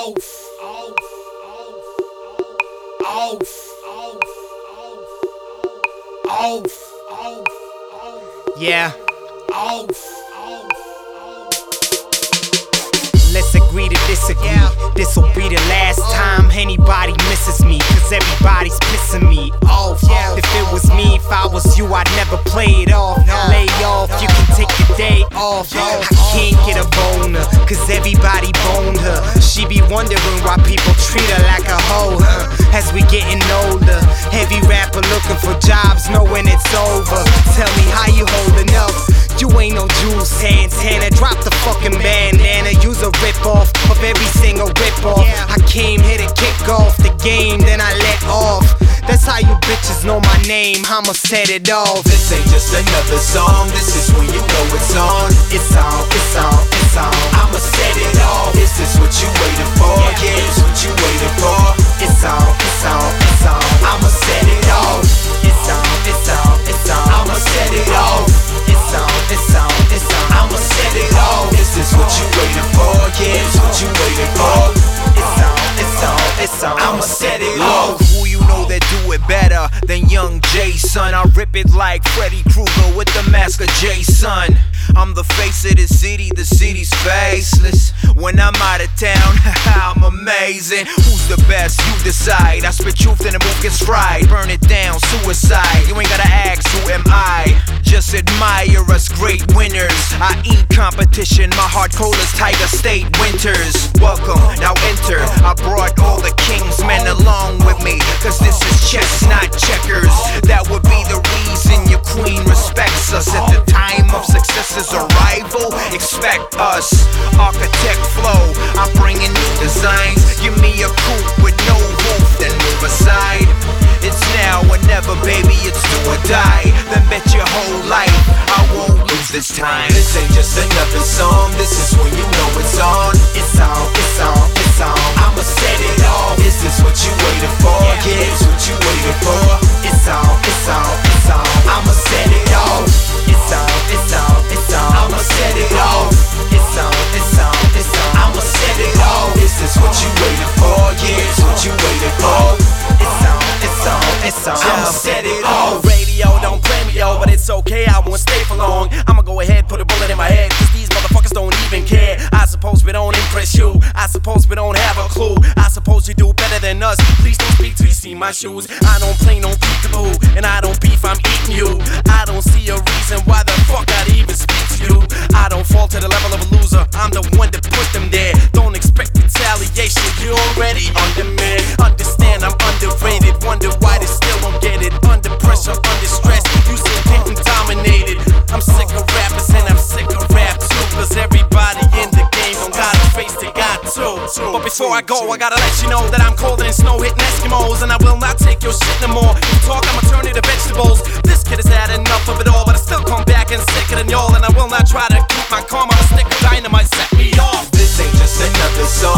Yeah. Let's agree to disagree. This'll be the last time anybody misses me, cause everybody's pissing me off. If it was me, if I was you, I'd never play it off. Lay off, you can take your day off. I can't get a boner, cause everybody boned her. She be wondering why people treat her like a hoe. As we getting older, heavy rapper looking for jobs, knowing it's over. Tell me how you holding up. You ain't no Jules Santana. Drop the fucking bandana. Use a rip-off of every single rip-off. I came here to kick off the game, then I let off. That's how you bitches know my name, I'ma set it off. This ain't just another song, this is when you know it's on. It's on, it's on, it's on. I'ma set it off. Is this what you waiting for? Yeah, it's what you waiting for. It's on, it's on, it's on. I'ma set it off. It's on, it's on, it's on. I'ma set it off. It's on, it's on, it's on. I'ma set it off. Is this what you waiting for? Yeah, it's what you waiting for. It's on, it's on, it's on. I'ma set it off. Who you know that do it better than Young Jason? I rip it like Freddy Krueger with the mask of Jason. I'm the face of the city's faceless. When I'm out of town, I'm amazing. Who's the best? You decide. I spit truth and the move gets fried. Burn it down, suicide. You ain't gotta ask, who am I? Just admire us great winners. I eat competition, my heart cold as Tiger State winters. Welcome, now enter. I brought all the king's men along with me, cause this is chess, not checkers. That would be the reason your queen respects us. At the time of success's arrival, expect us. Architect flow, I'm bringing new designs. Give me a coupe with no roof, then move aside. It's now or never, baby, it's do or die. Then bet your whole life I won't lose this time. This ain't just another song, this is when you know it's on. It's on, it's on, it's on. I'ma set it off. Is this what you waiting for? Yeah, it's what you waiting for. It's on, it's on, it's on. I'ma set it off. It's on, it's on, it's on. I'ma set it off. It's on, it's on, it's on. I'ma set it off. Is this what you waiting for? Yeah, it's what you waiting for. It's on, it's on, it's on. I'ma set it off. Radio don't play me, yo, but it's okay, I won't stay for long. I'ma go ahead, put a bullet in my head, cause these motherfuckers don't even care. I suppose we don't impress you, I suppose we don't have a clue. I suppose you do better than us, please don't speak till you see my shoes. I don't play no peekaboo, and I don't beef, I'm eating you. I don't see a reason why the fuck I'd even speak to you. I don't fall to the level of a loser, I'm the one that put them there. Don't expect retaliation, you already under me. Understand I'm underrated, wonder why they still don't get it. Under pressure, under stress, you still getting dominated. I'm sick of rappers and I'm sick of rap too, cause everybody in the game don't got a face, they got two. But before I go, I gotta let you know that I'm colder than snow hitting Eskimos, and I will not take your shit no more. You talk, I'ma turn it to vegetables. This kid has had enough of it all, but I still come back and sicker than y'all, and I will not try to keep my calm. I'm a stick of dynamite, set me off. This ain't just another song,